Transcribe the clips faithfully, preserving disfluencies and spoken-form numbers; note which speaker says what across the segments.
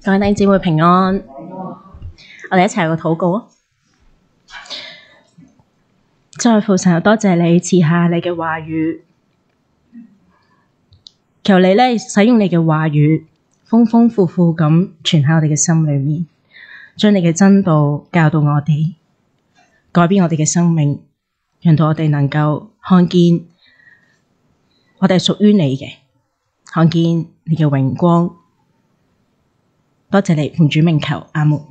Speaker 1: 各位弟兄姊妹平安，我哋一齊有個禱告啊！再父神，多謝你賜下你嘅話語，求你咧使用你嘅話語，豐豐富富咁存喺我哋嘅心裏面，將你嘅真道教導我哋，改變我哋嘅生命，讓到我哋能夠看見我哋係屬於你嘅，看見你嘅榮光。多謝你，奉主名求，阿門。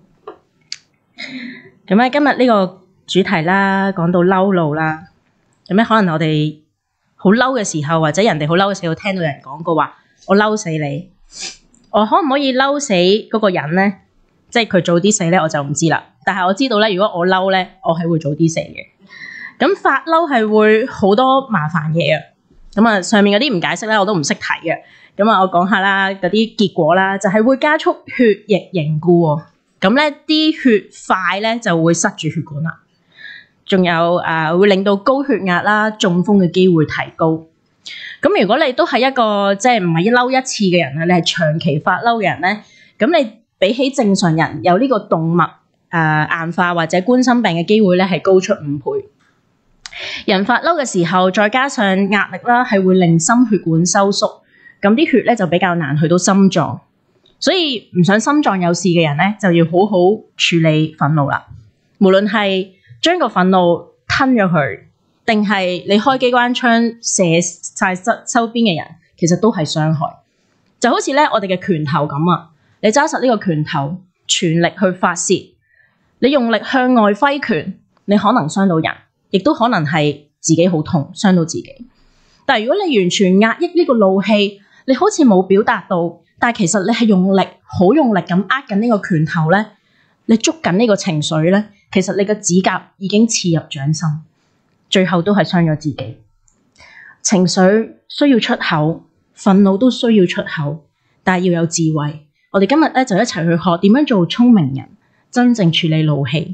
Speaker 1: 咁咧，今日呢個主題啦，講到嬲怒啦。咁咧，可能我哋好嬲嘅時候，或者人哋好嬲嘅時候，聽到有人講過話，我嬲死你。我可唔可以嬲死嗰個人咧？即係佢早啲死咧，我就唔知啦。但係我知道咧，如果我嬲咧，我係會早啲死嘅。咁發嬲係會好多麻煩嘢啊。咁啊，上面嗰啲唔解釋咧，我都唔識睇嘅。咁啊，我講下啦，嗰啲結果啦，就係會加速血液凝固喎。咁咧，啲血塊咧就會塞住血管啦。仲有誒、呃，會令到高血壓啦、中風嘅機會提高。咁如果你都係一個即係唔係一嬲一次嘅人咧，你係長期發嬲嘅人咧，咁你比起正常人有呢個動脈誒、呃、硬化或者冠心病嘅機會咧，係高出五倍。人發嬲嘅時候，再加上壓力啦，係會令心血管收縮。咁啲血咧就比較難去到心臟，所以唔想心臟有事嘅人咧，就要好好處理憤怒啦。無論係將個憤怒吞咗佢，定係你開機關槍射晒周周邊嘅人，其實都係傷害。就好似咧我哋嘅拳頭咁啊，你揸實呢個拳頭，全力去發泄，你用力向外揮拳，你可能傷到人，亦都可能係自己好痛，傷到自己。但係如果你完全壓抑呢個怒氣，你好似冇表達到，但係其實你係用力，好用力咁握緊呢個拳頭咧，你捉緊呢個情緒咧，其實你嘅指甲已經刺入掌心，最後都係傷咗自己。情緒需要出口，憤怒都需要出口，但係要有智慧。我哋今日咧就一齊去學點樣做聰明人，真正處理怒氣。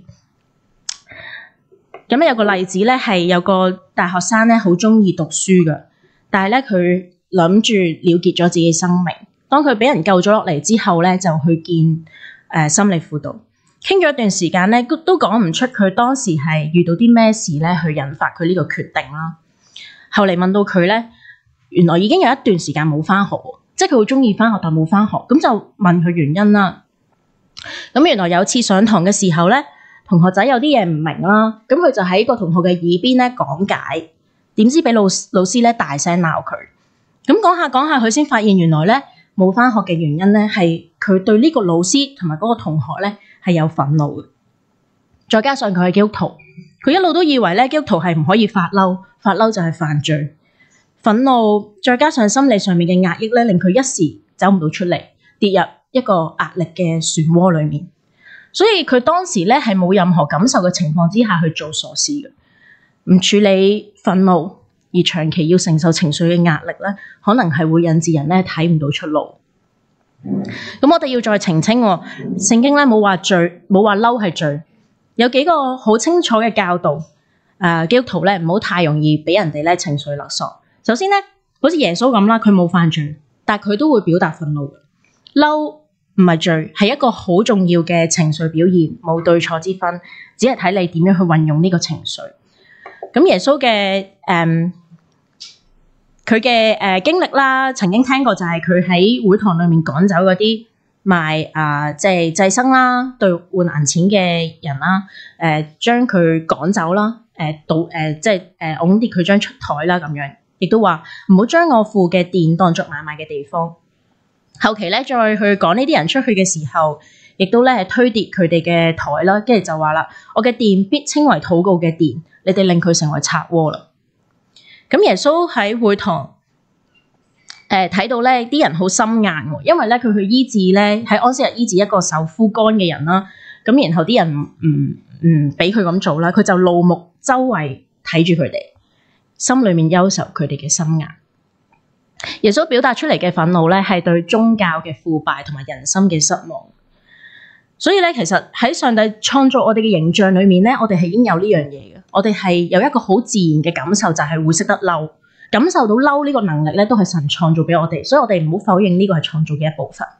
Speaker 1: 咁咧有個例子咧，係有個大學生咧好鍾意讀書㗎，但係咧佢諗住了結咗自己生命。當佢俾人救咗落嚟之後咧，就去見誒、呃、心理輔導，傾咗一段時間咧，都都講唔出佢當時係遇到啲咩事咧，去引發佢呢個決定啦。後嚟問到佢咧，原來已經有一段時間冇返學，即係佢好鍾意返學但冇返學，咁就問佢原因啦。咁原來有次上堂嘅時候咧，同學仔有啲嘢唔明啦，咁佢就喺個同學嘅耳邊咧講解，點知俾老老師咧大聲鬧佢。咁講下講下，佢先發現原來咧冇返學嘅原因咧，係佢對呢個老師同埋嗰個同學咧係有憤怒嘅。再加上佢係基督徒，佢一路都以為咧基督徒係唔可以發嬲，發嬲就係犯罪。憤怒再加上心理上面嘅壓抑咧，令佢一時走唔到出嚟，跌入一個壓力嘅漩渦裡面。所以佢當時咧係冇任何感受嘅情況之下去做傻事嘅，唔處理憤怒。而長期要承受情緒嘅壓力咧，可能係會引致人咧睇唔到出路。咁我哋要再澄清喎，聖經咧冇話罪，冇話嬲係罪，有幾個好清楚嘅教導。誒、呃，基督徒咧唔好太容易俾人哋咧情緒勒索。首先咧，好似耶穌咁啦，佢冇犯罪，但係佢都會表達憤怒。嬲唔係罪，係一個好重要嘅情緒表現，冇對錯之分，只係睇你點樣去運用呢個情緒。咁耶穌嘅誒。佢嘅誒經歷啦，曾經聽過就係佢喺會堂裏面趕走嗰啲賣啊、呃，即係祭牲啦，兌換銀錢嘅人啦，誒、呃、將佢趕走啦，誒倒誒即係誒拱跌佢張出台啦咁樣，亦都話唔好將我父嘅殿當作買賣嘅地方。後期咧再去趕呢啲人出去嘅時候，亦都咧係推跌佢哋嘅台啦，跟住就話啦：我嘅殿必稱為禱告嘅殿，你哋令佢成為賊窩啦。咁耶穌喺會堂誒睇到咧啲人好心硬喎，因為咧佢去醫治咧喺安息日醫治一個受枯乾嘅人啦，咁然後啲人唔唔俾佢咁做啦，佢就怒目周圍睇住佢哋，心裏面憂愁佢哋嘅心硬。耶穌表達出嚟嘅憤怒咧係對宗教嘅腐敗同埋人心嘅失望。所以咧，其實喺上帝創造我哋嘅形象裏面咧，我哋係已經有呢樣嘢嘅。我哋係有一個好自然嘅感受，就係會識得嬲，感受到嬲呢個能力咧，都係神創造俾我哋。所以我哋唔好否認呢個係創造嘅一部分。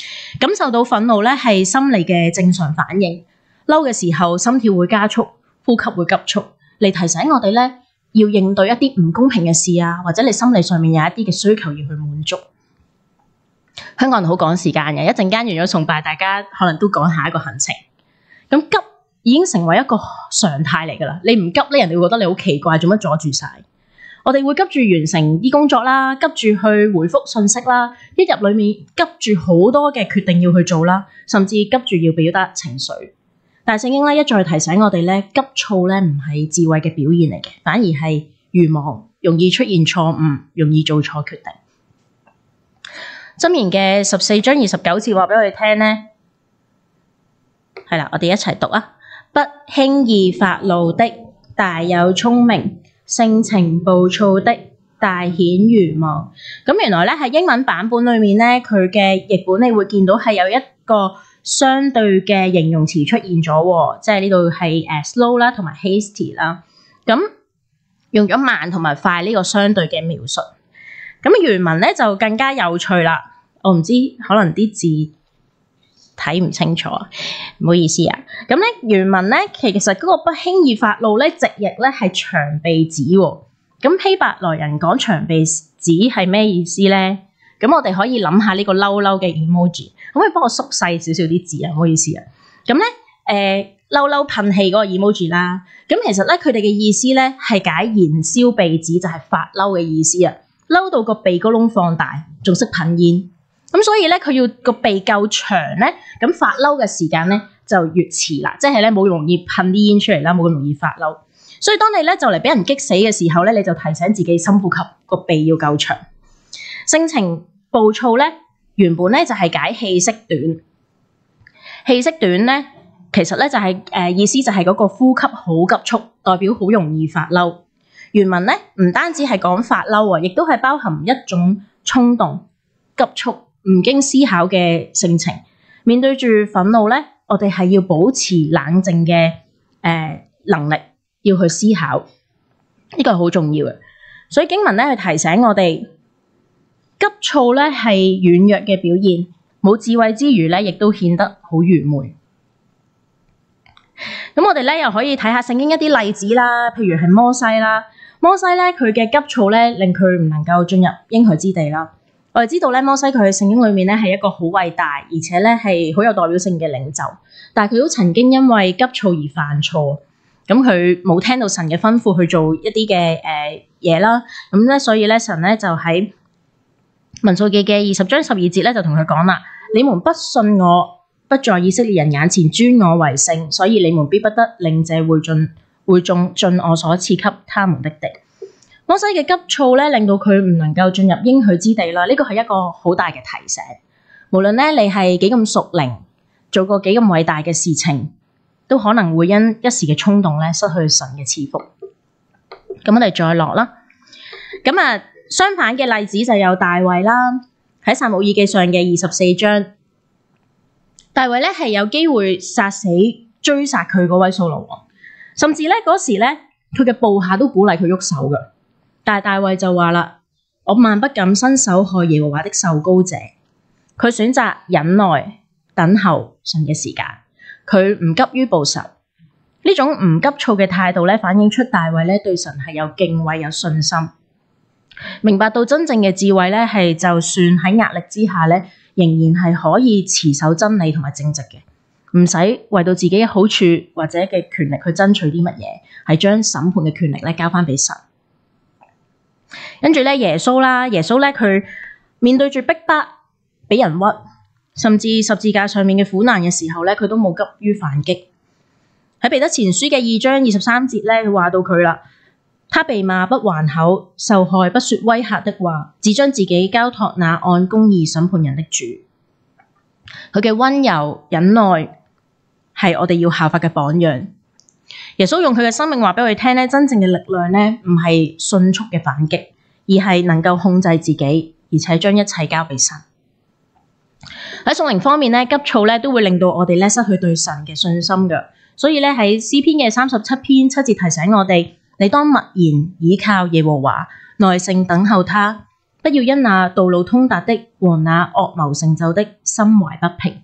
Speaker 1: 感受到憤怒咧係心理嘅正常反應，嬲嘅時候心跳會加速，呼吸會急促，嚟提醒我哋咧要應對一啲唔公平嘅事啊，或者你心理上面有一啲嘅需求要去滿足。香港人好趕時間嘅，一陣間完咗崇拜，大家可能都趕下一個行程。咁急已經成為一個常態嚟㗎啦，你唔急咧，人哋會覺得你好奇怪，做乜阻住晒？我哋會急住完成啲工作啦，急住去回覆信息啦，一入裏面急住好多嘅決定要去做啦，甚至急住要表達情緒。但係聖經咧一再提醒我哋咧，急躁咧唔係智慧嘅表現嚟嘅，反而係愚妄，容易出現錯誤，容易做錯決定。箴言嘅十四章二十九節話俾我哋聽咧，係啦，我哋一齊讀啊！不輕易發怒的大有聰明，性情暴躁的大顯愚妄。咁原來咧喺英文版本裏面咧，佢嘅譯本你會見到係有一個相對嘅形容詞出現咗，即係呢度係誒 slow 啦，同埋 hasty 啦。咁用咗慢同埋快呢個相對嘅描述。咁原文咧就更加有趣啦。我唔知可能啲字睇唔清楚，唔好意思啊。咁咧原文咧其實嗰個不輕易發怒咧，直譯咧係長鼻子喎。咁希伯來人講長鼻子係咩意思咧？咁我哋可以諗下呢個嬲嬲嘅 emoji，可唔可以幫我縮細少少啲字啊？唔好意思啊。咁咧誒嬲嬲噴氣嗰個 emoji 啦。咁其實咧佢哋嘅意思咧係解燃燒鼻子，就係發嬲嘅意思啊。嬲到個鼻哥窿放大，仲識噴煙。咁所以咧，佢要個鼻夠長咧，咁發嬲嘅時間咧就越遲啦，即係咧冇容易噴啲煙出嚟啦，冇咁容易發嬲。所以當你咧就嚟俾人激死嘅時候咧，你就提醒自己深呼吸，個鼻要夠長。性情暴躁咧，原本咧就係解氣息短，氣息短咧其實咧就係誒意思就係嗰個呼吸好急促，代表好容易發嬲。原文咧唔單止係講發嬲啊，亦都係包含一種衝動、急促、唔經思考嘅性情。面對住憤怒咧，我哋係要保持冷靜嘅誒、呃、能力，要去思考，呢、這個係好重要嘅。所以經文咧去提醒我哋，急躁咧係軟弱嘅表現，冇智慧之餘咧，亦都顯得好愚昧。咁我哋咧又可以睇下聖經一啲例子啦，譬如係摩西啦，摩西咧佢嘅急躁咧令佢唔能夠進入應許之地啦。我哋知道咧，摩西佢喺聖經裏面咧係一個好偉大，而且咧係好有代表性嘅領袖，但係佢都曾經因為急躁而犯錯，咁佢冇聽到神嘅吩咐去做一啲嘅誒嘢啦，咁咧所以咧神咧就喺民數記嘅二十章十二節咧就同佢講啦：你們不信我，不在以色列人眼前尊我為聖，所以你們必不得領這會眾會眾進我所賜給他們的地。摩西嘅急躁咧，令到佢唔能夠進入應許之地啦。呢個係一個好大嘅提醒。無論咧你係幾咁屬靈，做過幾咁偉大嘅事情，都可能會因一時嘅衝動咧失去神嘅賜福。咁我哋再落啦。咁啊，相反嘅例子就有大衛啦。喺撒母耳記上嘅二十四章，大衛咧係有機會殺死追殺佢嗰位掃羅王，甚至咧嗰時咧佢嘅部下都鼓勵佢喐手㗎。但係大衛就話啦：我萬不敢伸手害耶和華的受膏者。佢選擇忍耐等候神嘅時間，佢唔急於報仇。呢種唔急躁嘅態度咧，反映出大衛咧對神係有敬畏、有信心，明白到真正嘅智慧咧係就算喺壓力之下咧，仍然係可以持守真理同埋正直嘅，唔使為到自己嘅好處或者嘅權力去爭取啲乜嘢，係將審判嘅權力咧交翻俾神。跟住咧，耶穌啦，耶穌咧佢面對住逼迫、俾人屈，甚至十字架上面嘅苦難嘅時候咧，佢都冇急於反擊。喺彼得前書嘅二章二十三節咧，佢話到佢啦，他被罵不還口，受害不說威嚇的話，只將自己交託那按公義審判人的主。佢嘅溫柔忍耐係我哋要效法嘅榜樣。耶穌用佢嘅生命話俾我哋聽咧，真正嘅力量咧唔係迅速嘅反擊，而係能夠控制自己，而且將一切交俾神。喺屬靈方面咧，急躁咧都會令到我哋咧失去對神嘅信心㗎。所以咧喺詩篇嘅三十七篇七節提醒我哋：你當默然倚靠耶和華，耐性等候他， 不要因那道路通達的和那惡謀成就的心懷不平。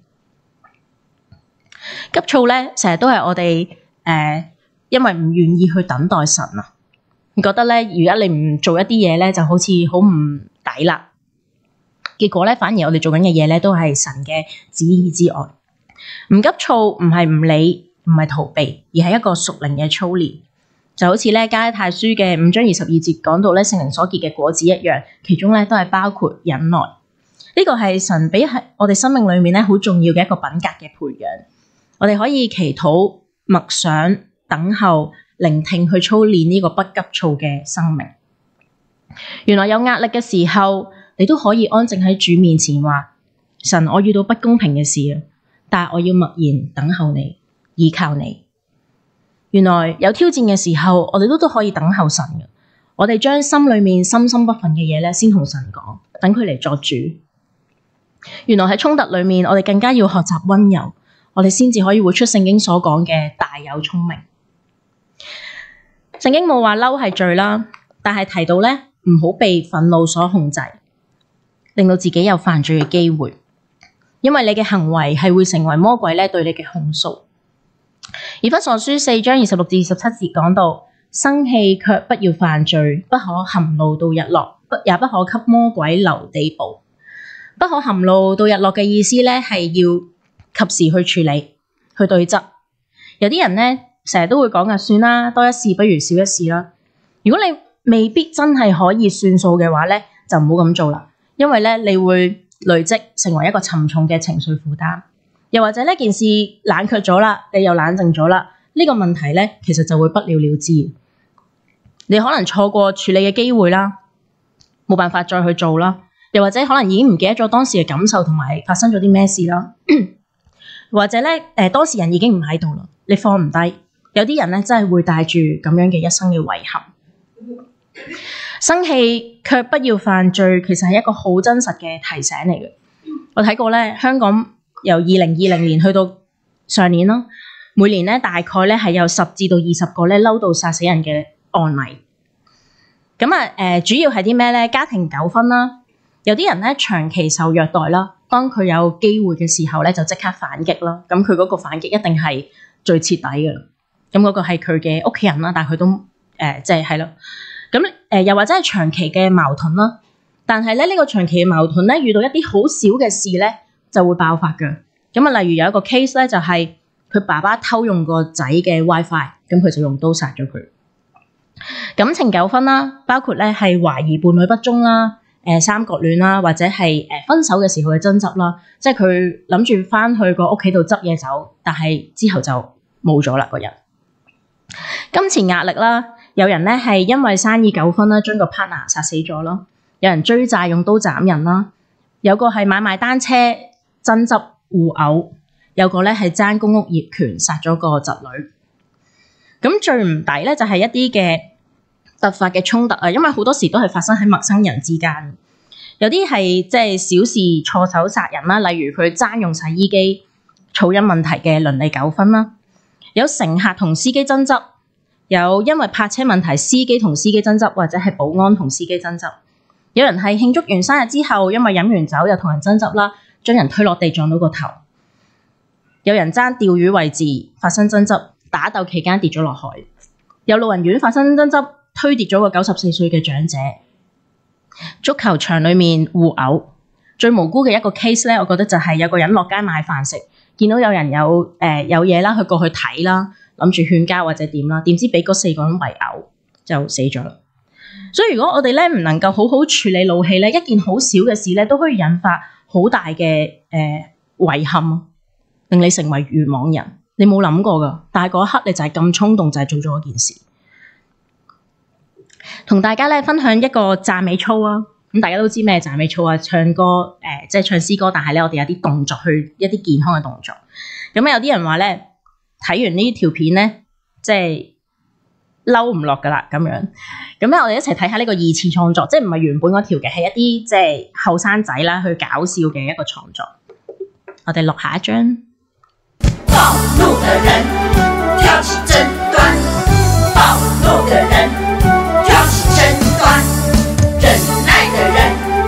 Speaker 1: 急躁咧，成日都係我哋誒、呃，因為唔願意去等待神啊，覺得咧，如果你唔做一啲嘢咧，就好似好唔抵啦。結果咧，反而我哋做緊嘅嘢咧，都係神嘅旨意之外。唔急躁唔係唔理，唔係逃避，而係一個屬靈嘅操練。就好似咧加拉太書嘅五章二十二節講到咧聖靈所結嘅果子一樣，其中咧都係包括忍耐。呢個係神俾喺我哋生命裏面咧好重要嘅一個品格嘅培養。我哋可以祈禱、默想、等候、聆聽去操練呢個不急躁嘅生命。原來有壓力嘅時候，你都可以安靜喺主面前話：神，我遇到不公平嘅事啊，但係我要默然等候你，依靠你。原來有挑戰嘅時候，我哋都都可以等候神嘅。我哋將心裏面深深不忿嘅嘢咧，先同神講，等佢嚟作主。原來喺衝突裏面，我哋更加要學習溫柔，我哋先至可以活出聖經所講嘅大有聰明。聖經冇話嬲係罪啦，但係提到咧唔好被憤怒所控制，令到自己有犯罪嘅機會，因為你嘅行為係會成為魔鬼咧對你嘅控訴。以弗所書四章二十六至二十七節講到：生氣卻不要犯罪，不可含怒到日落，不也不可給魔鬼留地步。不可含怒到日落嘅意思咧係要及時去處理、去對質。有啲人咧成日都會講噶，算啦，多一事不如少一事啦。如果你未必真係可以算數嘅話咧，就唔好咁做啦，因為咧你會累積成為一個沉重嘅情緒負擔。又或者呢件事冷卻咗啦，你又冷靜咗啦，呢個問題咧其實就會不了了之。你可能錯過處理嘅機會啦，冇辦法再去做啦，又或者可能已經唔記得咗當時嘅感受同埋發生咗啲咩事啦，或者咧誒當事人已經唔喺度啦，你放唔低。有啲人咧真係會帶住咁樣嘅一生嘅遺憾。生氣卻不要犯罪，其實係一個好真實嘅提醒嚟嘅。我睇過咧，香港由二零二零年去到上年咯，每年咧大概咧係有十至到二十個咧嬲到殺死人嘅案例。咁啊誒，主要係啲咩咧？家庭糾紛啦，有啲人咧長期受虐待啦，當佢有機會嘅時候咧就即刻反擊啦。咁佢嗰個反擊一定係最徹底嘅啦。咁嗰個係佢嘅屋企人啦，但係佢都誒即係係咯。咁、呃、誒、呃、又或者係長期嘅矛盾啦，但係咧呢、呢個長期嘅矛盾咧遇到一啲好小嘅事咧，就會爆發嘅。咁啊，例如有一個 case 咧，就係佢爸爸偷用個仔嘅 WiFi，咁佢就用刀殺咗佢。感情糾紛啦，包括咧係懷疑伴侶不忠啦、誒、呃、三角戀啦，或者係誒分手嘅時候嘅爭執啦，即係佢諗住翻去個屋企度執嘢走，但係之後就冇咗啦個人。金錢壓力啦，有人咧係因為生意糾紛啦，將個 partner 殺死咗咯；有人追債用刀斬人啦；有個係買賣單車爭執互毆，有個咧係爭公屋業權殺咗個侄女。咁最唔抵咧就係一啲嘅突發嘅衝突啊，因為好多時都係發生喺陌生人之間。有啲係即係小事錯手殺人啦，例如佢爭用洗衣機、噪音問題嘅鄰里糾紛啦；有乘客同司機爭執，有因為泊車問題司機同司機爭執，或者係保安同司機爭執。有人係慶祝完生日之後，因為飲完酒又同人爭執啦，將人推落地撞到個頭。有人爭釣魚位置發生爭執，打鬥期間跌咗落海。有老人院發生爭執，推跌咗個九十四歲嘅長者。足球場裡面互毆，最無辜嘅一個 case 咧，我覺得就係有個人落街買飯食，見到有人有誒、呃、有嘢啦，佢過去睇啦，諗住勸交或者點啦，點知俾嗰四個人圍毆就死咗啦。所以如果我哋咧唔能夠好好處理怒氣咧，一件好小嘅事咧都可以引發好大嘅誒、呃、遺憾，令你成為愚妄人。你冇諗過噶，但係嗰一刻你就係咁衝動，就係、是、做咗嗰件事。同大家咧分享一個讚美操啊！咁大家都知咩讚美操啊？唱歌誒、呃，即係唱詩歌，但係咧我哋有啲動作去一啲健康嘅動作。咁有啲人話咧睇完呢條片咧，即係嬲唔落噶啦咁樣。咁咧我哋一齊睇下呢個二次創作，即係唔係原本嗰條嘅，係一啲即係後生仔啦去搞笑嘅一個創作。我哋錄下一張。暴怒的人挑起爭端，暴怒的人挑起爭端，忍耐的人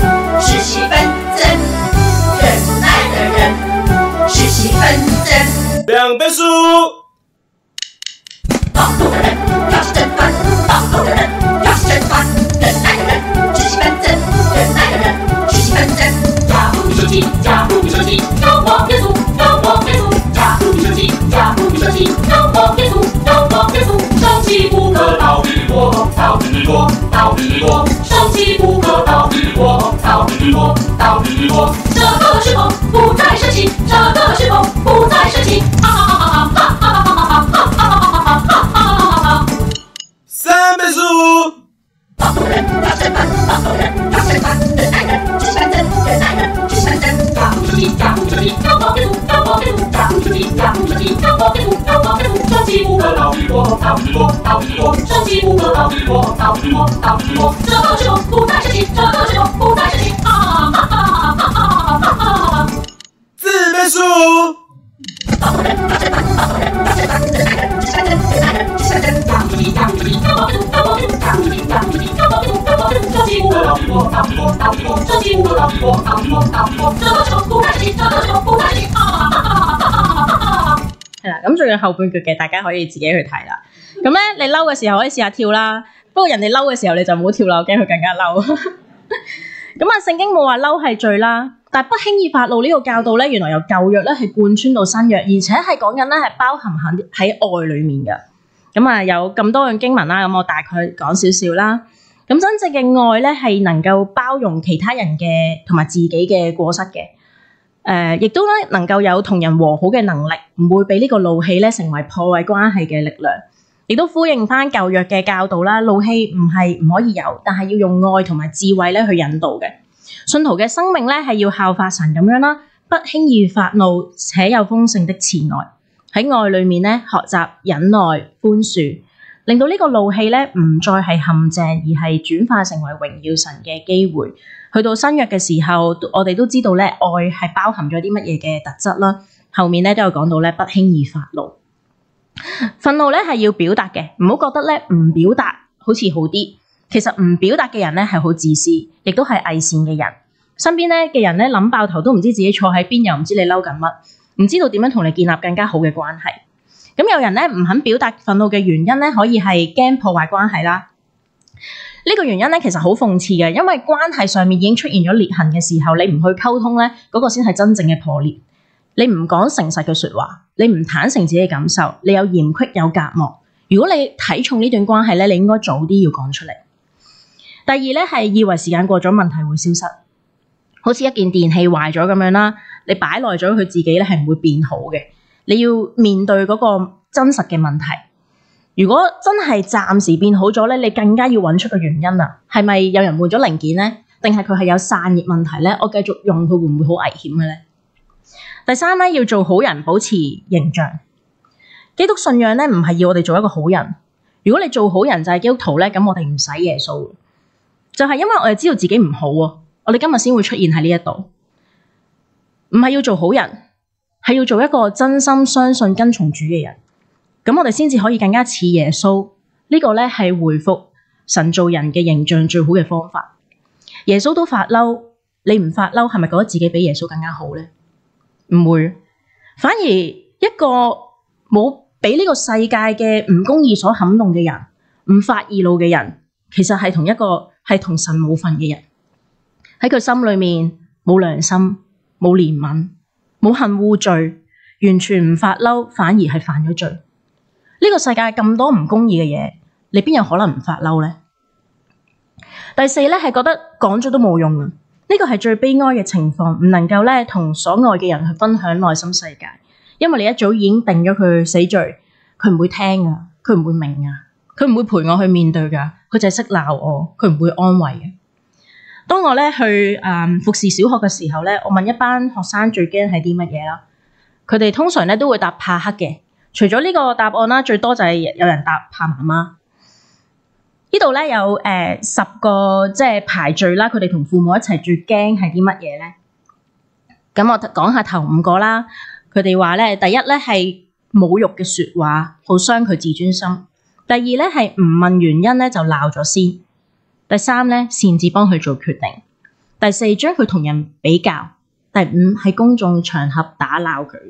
Speaker 2: 我，这个时候不再生气，这个时候不再生气，哈哈哈哈哈哈哈哈哈哈哈哈哈哈哈！
Speaker 3: 三倍速。
Speaker 2: 大头人，大神探，大头人，大神探，人来人，只山人，人来人，只山人，呀呼出去，呀呼出去，呀跑给路，呀跑给路，呀呼出去，呀呼出去，呀跑给路，呀跑给路，收起五个老鱼我，老鱼我，老鱼我，收起五个老鱼我，老鱼我，老鱼我，这个时候不再生气，这个时候不再生气，哈哈哈哈哈哈哈哈哈哈！
Speaker 3: 四倍速。
Speaker 2: 大头人，大神探，大头人，大神探，人来人，只山人，人来人，只山人，呀呼出去，呀呼出去，呀跑给路，呀跑给路，呀呼出去，呀呼出去，呀跑给路，呀跑給路，收起五個老魚我，老魚我，老魚我，收起五個老魚我，老魚我，老魚我，這個時候不再生氣，這個時候不再生氣，哈哈哈哈哈哈哈哈哈！
Speaker 1: 係啦，咁仲有後半句嘅，大家可以自己去睇啦。咁咧，你嬲嘅時候可以試下跳啦，不過人哋嬲嘅時候你就唔好跳啦，我驚佢更加嬲。咁啊，聖經冇話嬲係罪啦，但係不輕易發怒呢個教導咧，原來由舊約咧係貫穿到新約，而且係講緊咧係包含喺喺愛裡面嘅。咁啊，有咁多樣經文啦，咁我大概講少少啦。咁真正嘅愛咧係能夠包容其他人嘅同埋自己嘅過失嘅，誒、呃，亦都咧能夠有同人和好嘅能力，唔會俾呢個怒氣咧成為破壞關係嘅力量。亦都呼應翻舊約嘅教導啦，怒氣唔係唔可以有，但係要用愛同埋智慧咧去引導嘅。信徒嘅生命咧係要效法神咁樣啦，不輕易發怒，且有豐盛的慈愛。喺愛裏面咧學習忍耐寬恕，令到呢個怒氣咧唔再係陷阱，而係轉化成為榮耀神嘅機會。去到新約嘅時候，我哋都知道咧愛係包含咗啲乜嘢嘅特質啦。後面咧都有講到咧不輕易發怒。憤怒咧係要表達嘅，唔好覺得咧唔表達好似好啲。其實唔表達嘅人咧係好自私，亦都係偽善嘅人。身邊咧嘅人咧諗爆頭都唔知自己錯喺邊，又唔知你嬲緊乜，唔知道點樣同你建立更加好嘅關係。咁有人咧唔肯表達憤怒嘅原因咧，可以係驚破壞關係啦。呢個原因咧其實好諷刺嘅，因為關係上面已經出現咗裂痕嘅時候，你唔去溝通咧，嗰個先係真正嘅破裂。你唔講誠實嘅説話，你唔坦誠自己嘅感受，你有嫌隙有隔膜。如果你睇重呢段關係咧，你應該早啲要講出嚟。第二咧係以為時間過咗問題會消失，好似一件電器壞咗咁樣啦，你擺耐咗佢自己咧係唔會變好嘅。你要面對嗰個真實嘅問題。如果真係暫時變好咗咧，你更加要揾出個原因啊！係咪有人換咗零件咧？定係佢係有散熱問題咧？我繼續用佢會唔會好危險嘅咧？第三咧，要做好人，保持形象。基督信仰咧唔係要我哋做一個好人。如果你做好人就係基督徒咧，咁我哋唔使耶穌。就係因為我哋知道自己唔好啊，我哋今日先會出現喺呢一度。唔係要做好人，係要做一個真心相信跟從主嘅人。咁我哋先至可以更加似耶穌。呢個咧係回復神造人嘅形象最好嘅方法。耶穌都發嬲，你唔發嬲係咪覺得自己比耶穌更加好咧？唔會，反而一個冇俾呢個世界嘅唔公義所撼動嘅人，唔發義怒嘅人，其實係同一個係同神冇份嘅人。喺佢心裏面冇良心、冇憐憫、冇恨惡罪，完全唔發嬲，反而係犯咗罪。呢個世界咁多唔公義嘅嘢，你邊有可能唔發嬲咧？第四咧係覺得講咗都冇用啊！呢個係最悲哀嘅情況，唔能夠咧同所愛嘅人去分享內心世界，因為你一早已經定咗佢死罪，佢唔會聽啊，佢唔會明啊，佢唔會陪我去面對噶，佢就係識鬧我，佢唔會安慰嘅。當我咧去誒、嗯、服侍小學嘅時候咧，我問一班學生最驚係啲乜嘢啦？佢哋通常咧都會答怕黑嘅，除咗呢個答案啦，最多就係有人答怕媽媽。呢度咧有誒、呃、十個即係排序啦，佢哋同父母一齊最驚係啲乜嘢咧？咁我講下頭五個啦。佢哋話咧，第一咧係侮辱嘅説話，好傷佢自尊心；第二咧係唔問原因咧就鬧咗先；第三咧擅自幫佢做決定；第四將佢同人比較；第五喺公眾場合打鬧佢。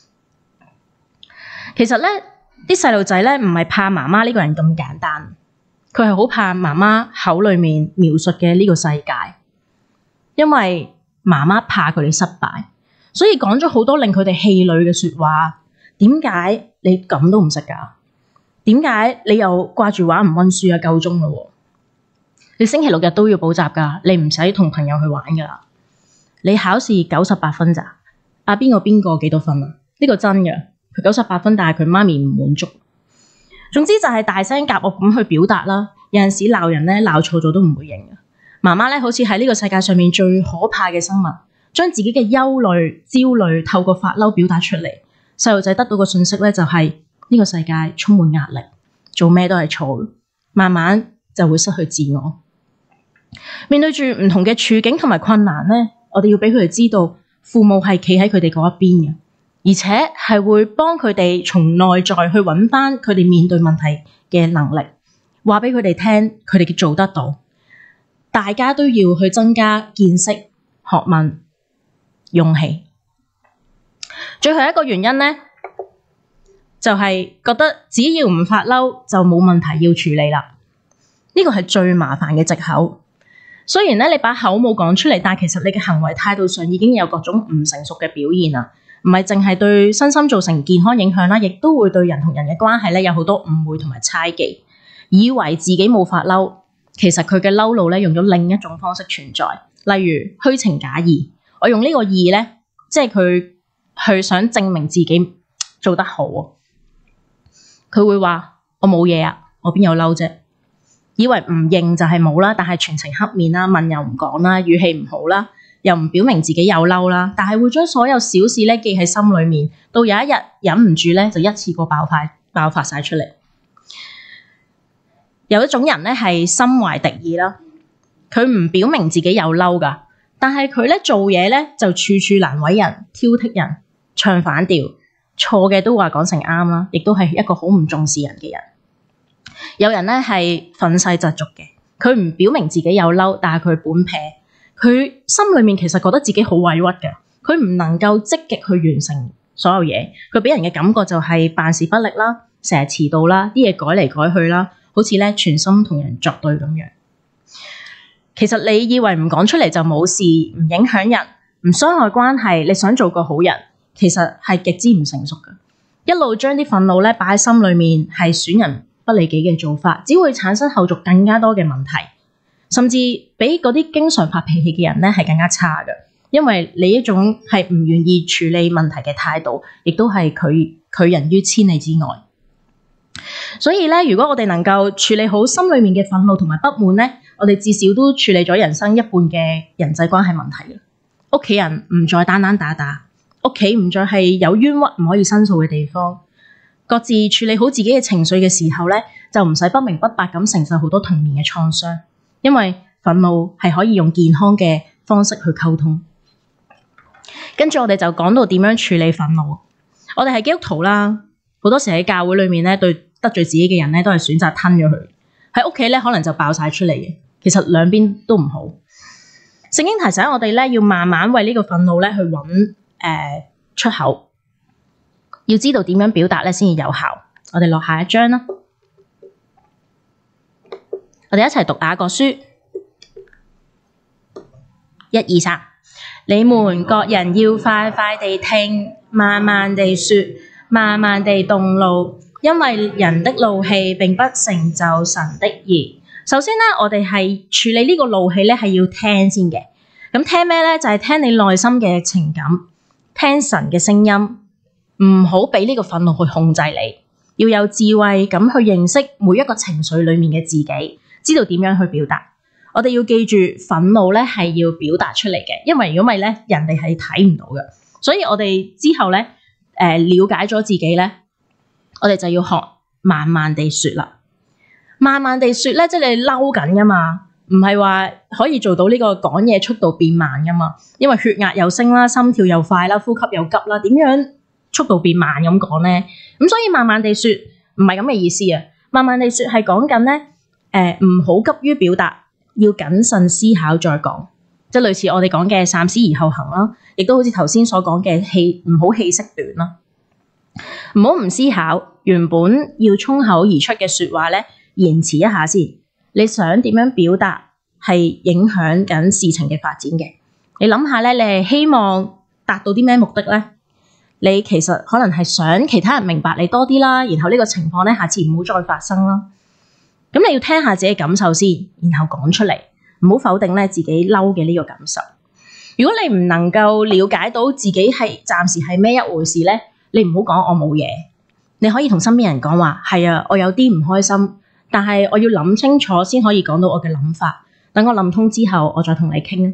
Speaker 1: 其實咧啲細路仔咧唔係怕媽媽呢個人咁簡單。佢係好怕媽媽口裏面描述嘅呢個世界，因為媽媽怕佢哋失敗，所以講咗好多令佢哋氣餒嘅説話。點解你咁都唔識㗎？點解你又掛住玩唔溫書啊？夠鐘咯喎！你星期六日都要補習㗎，你唔使同朋友去玩㗎啦。 你考試九十八分咋？啊邊個邊個幾多分啊？呢個真嘅，佢九十八分，但係佢媽咪唔滿足。總之就係大聲夾惡咁去表達啦。有陣時鬧人咧，鬧錯咗都唔會認嘅。媽媽咧好似喺呢個世界上面最可怕嘅生物，將自己嘅憂慮、焦慮透過發嬲表達出嚟。細路仔得到嘅信息咧就係呢個世界充滿壓力，做咩都係錯，慢慢就會失去自我。面對住唔同嘅處境同埋困難咧，我哋要俾佢哋知道，父母係企喺佢哋嗰一邊嘅，而且係會幫佢哋從內在去揾翻佢哋面對問題嘅能力，話俾佢哋聽，佢哋做得到。大家都要去增加見識、學問、勇氣。最後一個原因咧，就係覺得只要唔發嬲就冇問題要處理啦。呢個係最麻煩嘅藉口。雖然咧你把口冇講出嚟，但其實你嘅行為態度上已經有各種唔成熟嘅表現啦。唔係淨係對身心造成健康影響啦，亦都會對人同人嘅關係咧有好多誤會同埋猜忌，以為自己冇發嬲，其實佢嘅嬲怒咧用咗另一種方式存在，例如虛情假意。我用呢個意咧，即係佢去想證明自己做得好啊。佢會話我冇嘢啊，我邊有嬲啫？以為唔認就係冇啦，但係全程黑面啦，問又唔講啦，語氣唔好啦，又唔表明自己有嬲啦，但係會將所有小事咧記喺心裏面，到有一日忍唔住咧就一次過爆發爆發晒出嚟。有一種人咧係心懷敵意啦，佢唔表明自己有嬲噶，但係佢咧做嘢咧就處處難為人，挑剔人，唱反調，錯嘅都話講成啱啦，亦都係一個好唔重視人嘅人。有人咧係憤世嫉俗嘅，佢唔表明自己有嬲，但係佢本撇，佢心裏面其實覺得自己好委屈嘅，佢唔能夠積極去完成所有嘢，佢俾人嘅感覺就係辦事不力啦，成日遲到啦，啲嘢改嚟改去啦，好似咧全心同人作對咁樣。其實你以為唔講出嚟就冇事，唔影響人，唔傷害關係，你想做個好人，其實係極之唔成熟嘅。一路將啲憤怒咧擺喺心裏面，係損人不利己嘅做法，只會產生後續更加多嘅問題，甚至比嗰啲經常發脾氣嘅人咧係更加差嘅。因為你一種係唔願意處理問題嘅態度，亦都係拒拒人於千里之外。所以咧，如果我哋能夠處理好心裏面嘅憤怒同埋不滿咧，我哋至少都處理咗人生一半嘅人際關係問題嘅。屋企人唔再單單打打，屋企唔再係有冤屈唔可以申訴嘅地方。各自處理好自己嘅情緒嘅時候咧，就唔使不明不白咁承受好多童年嘅創傷，因為憤怒係可以用健康嘅方式去溝通。跟住我哋就講到點樣處理憤怒。我哋係基督徒啦，好多時喺教會裏面咧，對得罪自己嘅人咧，都係選擇吞咗佢。喺屋企咧，可能就爆晒出嚟嘅。其實兩邊都唔好。聖經提醒我哋咧，要慢慢為呢個憤怒咧去揾誒、呃、出口。要知道點樣表達咧先至有效。我哋落下一章啦。我哋一齊讀雅各書，一二三。你們各人要快快地聽，慢慢地說，慢慢地動怒，因為人的怒氣並不成就神的義。首先咧，我哋係處理呢個怒氣咧，係要聽先嘅。咁聽咩咧？就係、是、聽你內心嘅情感，聽神嘅聲音，唔好俾呢個憤怒去控制你。要有智慧咁去認識每一個情緒裡面嘅自己，知道點樣去表達。我哋要記住，憤怒咧係要表達出嚟嘅，因為如果唔係咧，人哋係睇唔到嘅。所以我哋之後咧，誒、呃、了解咗自己咧，我哋就要學慢慢地說啦。慢慢地說咧，即係你嬲緊噶嘛，唔係話可以做到呢個講嘢速度變慢噶嘛。因為血壓又升啦，心跳又快啦，呼吸又急啦，點樣速度變慢咁講咧？咁所以慢慢地說唔係咁嘅意思啊。慢慢地說係講緊咧，誒唔好急於表達。要謹慎思考再講，即係類似我哋講嘅三思而後行啦，亦都好似頭先所講嘅氣唔好氣息短啦，唔好唔思考原本要衝口而出嘅說話咧，延遲一下先。你想點樣表達係影響緊事情嘅發展嘅？你諗下咧，你係希望達到啲咩目的咧？你其實可能係想其他人明白你多啲啦，然後呢個情況咧，下次唔好再發生啦。咁你要聽下自己感受先，然後講出嚟，唔好否定咧自己嬲嘅呢個感受。 如果你唔能夠了解到自己係暫時係咩一回事咧，你唔好講我冇嘢，你可以同身邊人講話，係啊，我有啲唔開心，但係我要諗清楚先可以講到我嘅諗法。等我諗通之後，我再同你傾。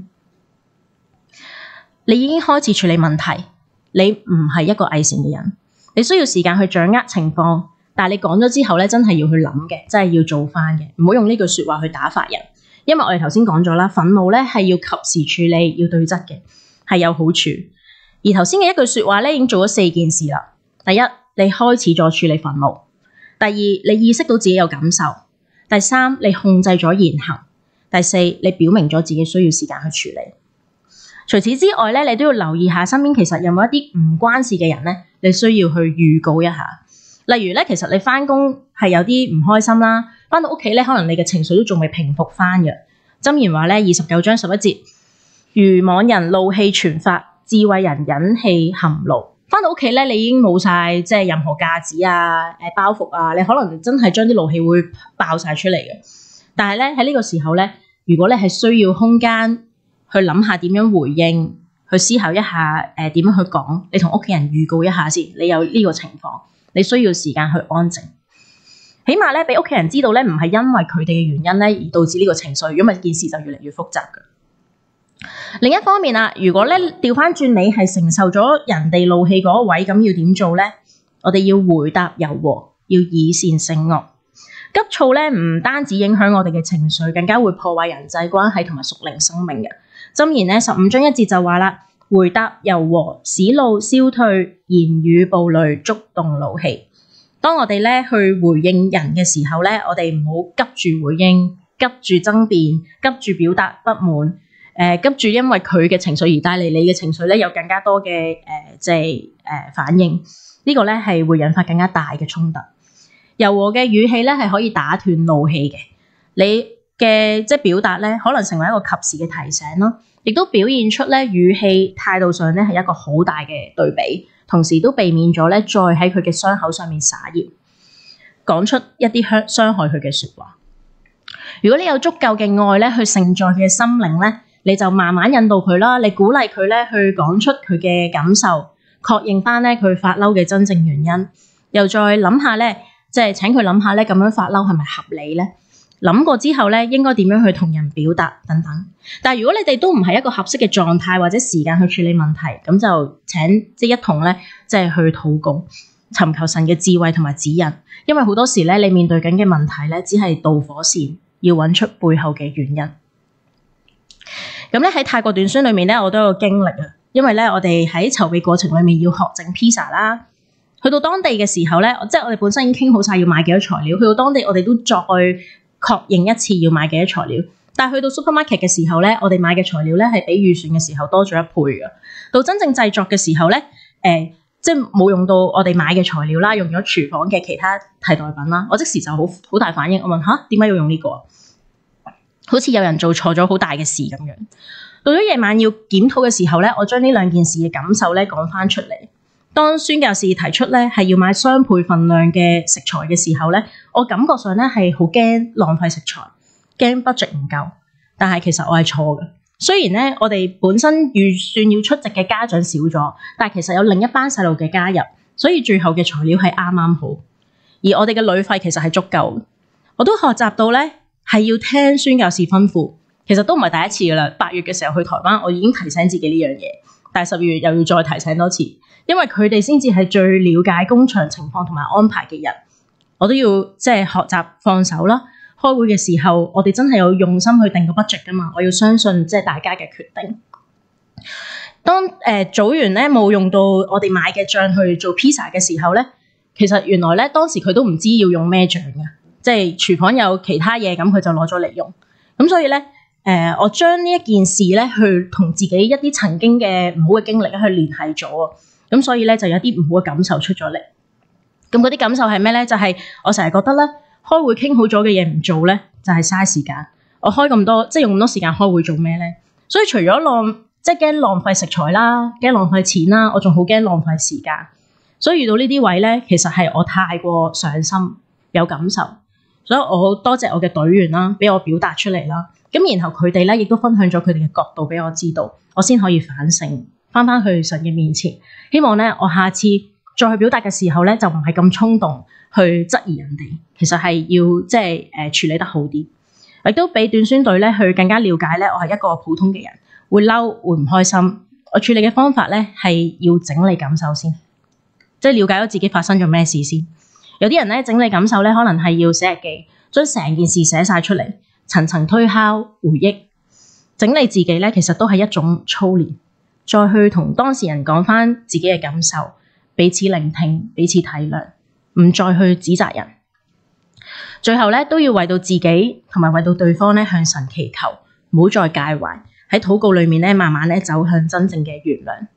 Speaker 1: 你已經開始處理問題，你唔係一個偽善嘅人，你需要時間去掌握情況，但係你講咗之後咧，真係要去諗嘅，真係要做翻嘅，唔好用呢句說話去打發人。因為我哋頭先講咗啦，憤怒咧係要及時處理，要對質嘅，係有好處。而頭先嘅一句說話咧，已經做咗四件事啦。第一，你開始咗處理憤怒；第二，你意識到自己有感受；第三，你控制咗言行；第四，你表明咗自己需要時間去處理。除此之外咧，你都要留意下身邊其實有冇一啲唔關事嘅人咧，你需要去預告一下。例如咧，其實你返工係有啲唔開心啦，返到屋企咧，可能你嘅情緒都仲未平復返嘅。箴言話咧，二十九章十一節，愚妄人怒氣全發，智慧人忍氣含怒。返到屋企咧，你已經冇晒即係任何架子啊、誒包袱啊，你可能真係將啲怒氣會爆晒出嚟嘅。但係咧，喺呢個時候咧，如果你係需要空間去諗下點樣回應，去思考一下誒點樣去講，你同屋企人預告一下先，你有呢個情況。你需要時間去安靜，起碼咧俾屋企人知道咧，唔係因為佢哋嘅原因咧而導致呢個情緒，如果唔係件事就越嚟越複雜嘅。另一方面啊，如果咧調翻轉你係承受咗人哋怒氣嗰位，咁要點做咧？我哋要回答柔和，要以善勝惡。急躁咧唔單止影響我哋嘅情緒，更加會破壞人際關係同埋屬靈生命嘅。箴言咧十五章一節就話啦。回答柔和，使怒消退；言語暴戾，觸動怒氣。當我哋咧去回應人嘅時候咧，我哋唔好急住回應，急住爭辯，急住表達不滿，誒、呃，急住因為佢嘅情緒而帶嚟你嘅情緒咧有更加多嘅誒，即係誒反應。這個、呢個咧係會引發更加大嘅衝突。柔和嘅語氣咧係可以打斷怒氣嘅，你嘅即係表達咧可能成為一個及時嘅提醒咯。亦都表現出咧語氣態度上咧係一個好大嘅對比，同時都避免咗咧再喺佢嘅傷口上面撒鹽，講出一啲傷傷害佢嘅説話。如果你有足夠嘅愛咧去承載佢嘅心靈咧，你就慢慢引導佢啦，你鼓勵佢咧去講出佢嘅感受，確認翻咧佢發嬲嘅真正原因，又再諗下咧，即係請佢諗下咧咁樣發嬲係咪合理咧？諗過之後咧，應該點樣去同人表達等等。但係如果你哋都唔係一個合適嘅狀態或者時間去處理問題，咁就請即係一同咧，即係去禱告，尋求神嘅智慧同埋指引。因為好多時咧，你面對緊嘅問題咧，只係導火線，要揾出背後嘅原因。咁咧喺泰國短宣裏面咧，我都有個經歷啊。因為咧，我哋喺籌備過程裏面要學整披薩啦。去到當地嘅時候咧，即係我哋本身已經傾好晒要買幾多材料。去到當地，我哋都再確認一次要買幾多材料，但係去到 supermarket 嘅時候咧，我哋買嘅材料咧係比預算嘅時候多咗一倍嘅。到真正製作嘅時候咧，誒、呃，即係冇用到我哋買嘅材料啦，用咗廚房嘅其他替代品啦。我即時就好好大反應，我問吓點解要用呢個？好似有人做錯咗好大嘅事咁樣。到咗夜晚要檢討嘅時候咧，我將呢兩件事嘅感受咧講翻出嚟。當宣教士提出咧係要買雙倍份量嘅食材嘅時候咧，我感覺上咧係好驚浪費食材，驚 budget 唔夠。但係其實我係錯嘅。雖然咧我哋本身預算要出席嘅家長少咗，但係其實有另一班細路嘅加入，所以最後嘅材料係啱啱好。而我哋嘅旅費其實係足夠。我都學習到咧係要聽宣教士吩咐。其實都唔係第一次噶啦。八月嘅時候去台灣，我已經提醒自己呢樣嘢，但係十二月又要再提醒多次。因為佢哋先至係最了解工場情況同埋安排嘅人，我都要即係學習放手啦。開會嘅時候，我哋真係有用心去定個 budget 噶嘛，我要相信即係大家嘅決定。當誒、呃、組員咧冇用到我哋買嘅醬去做 pizza 嘅時候咧，其實原來咧當時佢都唔知要用咩醬嘅，即係廚房有其他嘢，咁佢就攞咗嚟用。咁所以咧。誒、呃，我將呢一件事咧，去同自己一啲曾經嘅唔好嘅經歷咧，去聯繫咗啊，咁所以咧就有啲唔好嘅感受出咗嚟。咁嗰啲感受係咩咧？就係、是、我成日覺得咧，開會傾好咗嘅嘢唔做咧，就係、是、嘥時間。我開咁多，即係用咁多時間開會做咩咧？所以除咗浪，即係驚浪費食材啦，驚浪費錢啦，我仲好驚浪費時間。所以遇到呢啲位咧，其實係我太過上心有感受。 所以我好多謝我嘅隊員啦，俾我表達出嚟啦。咁然後佢哋咧亦都分享咗佢哋嘅角度俾我知道，我先可以反省，翻返去神嘅面前。希望咧我下次再去表達嘅時候咧，就唔係咁衝動去質疑人哋，其實係要即係誒處理得好啲。亦都俾短宣隊咧去更加了解咧，我係一個普通嘅人，會嬲會唔開心。我處理嘅方法咧係要整理感受先，即係了解咗自己發生咗咩事先。有啲人咧整理感受咧，可能係要寫日記，將成件事寫晒出嚟，層層推敲回憶。整理自己咧，其實都係一種操練，再去同當事人講返自己嘅感受，彼此聆聽，彼此體諒，唔再去指責人。最後咧都要為到自己同埋為到對方咧向神祈求，唔好再介懷，喺禱告裏面咧慢慢咧走向真正嘅原諒。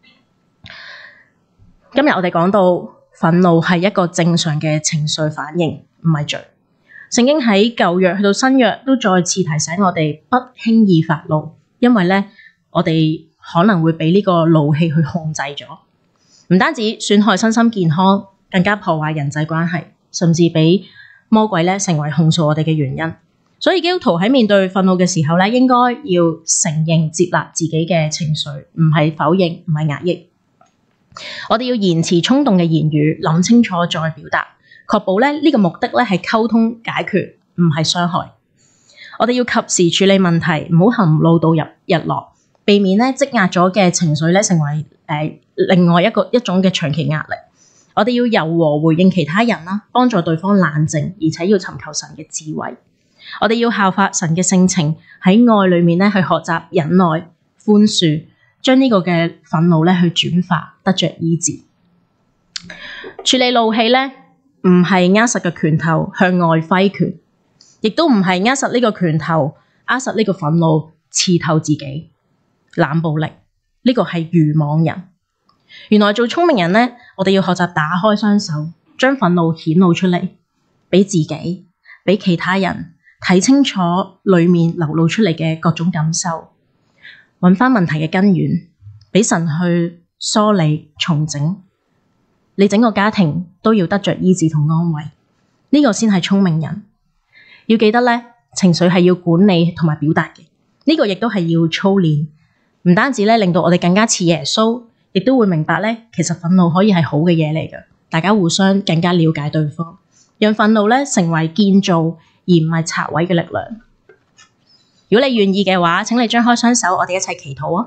Speaker 1: 今日我哋講到憤怒係一個正常嘅情緒反應，唔係罪。聖經喺舊約去到新約都再次提醒我哋不輕易發怒，因為咧我哋可能會俾呢個怒氣去控制咗，唔單止損害身心健康，更加破壞人際關係，甚至俾魔鬼咧成為控訴我哋嘅原因。所以基督徒喺面對憤怒嘅時候咧，應該要承認接納自己嘅情緒，唔係否認，唔係壓抑。我哋要延遲衝動嘅言語，諗清楚再表達，確保咧呢個目的咧係溝通解決，唔係傷害。我哋要及時處理問題，唔好含怒到入日落，避免咧積壓咗嘅情緒咧成為誒、呃、另外一個一種嘅長期壓力。我哋要柔和回應其他人啦，幫助對方冷靜，而且要尋求神嘅智慧。我哋要效法神嘅性情，喺愛裏面咧去學習忍耐、寬恕，將呢個嘅憤怒咧去轉化，得着醫治。處理怒氣咧，唔係握實嘅拳頭向外揮拳，亦都唔係握實呢個拳頭握實呢個憤怒刺透自己，冷暴力。呢個係愚妄人。原來做聰明人咧，我哋要學習打開雙手，將憤怒顯露出嚟，俾自己，俾其他人睇清楚裏面流露出嚟嘅各種感受，揾翻問題嘅根源，俾神去梳理重整。你整個家庭都要得着醫治同安慰，呢個先係聰明人。要記得咧，情緒係要管理同埋表達嘅，呢個亦都係要操練。唔單止咧令到我哋更加似耶穌，亦都會明白咧，其實憤怒可以係好嘅嘢嚟嘅。大家互相更加了解對方，讓憤怒咧成為建造而唔係拆毀嘅力量。如果你願意嘅話，請你張開雙手，我哋一齊祈禱啊！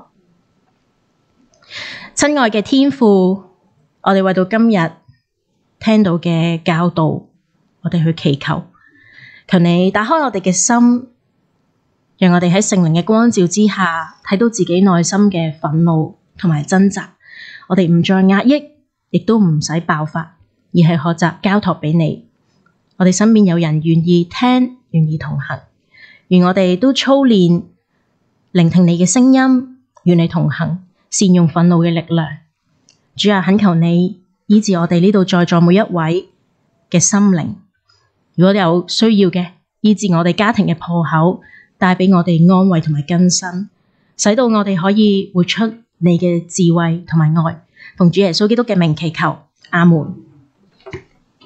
Speaker 1: 親愛嘅天父，我哋為到今日聽到嘅教導，我哋去祈求，求你打開我哋嘅心，讓我哋喺聖靈嘅光照之下，睇到自己內心嘅憤怒同埋掙扎。我哋唔再壓抑，亦都唔使爆發，而係學習交託俾你。我哋身邊有人願意聽，願意同行，願我哋都操練聆聽你嘅聲音，與你同行，善用憤怒嘅力量。主啊，懇求你醫治我哋呢度在座每一位嘅心靈。如果有需要嘅，醫治我哋家庭嘅破口，帶俾我哋安慰同埋更新，使到我哋可以活出你嘅智慧同埋愛。奉主耶穌基督嘅名祈求，阿門。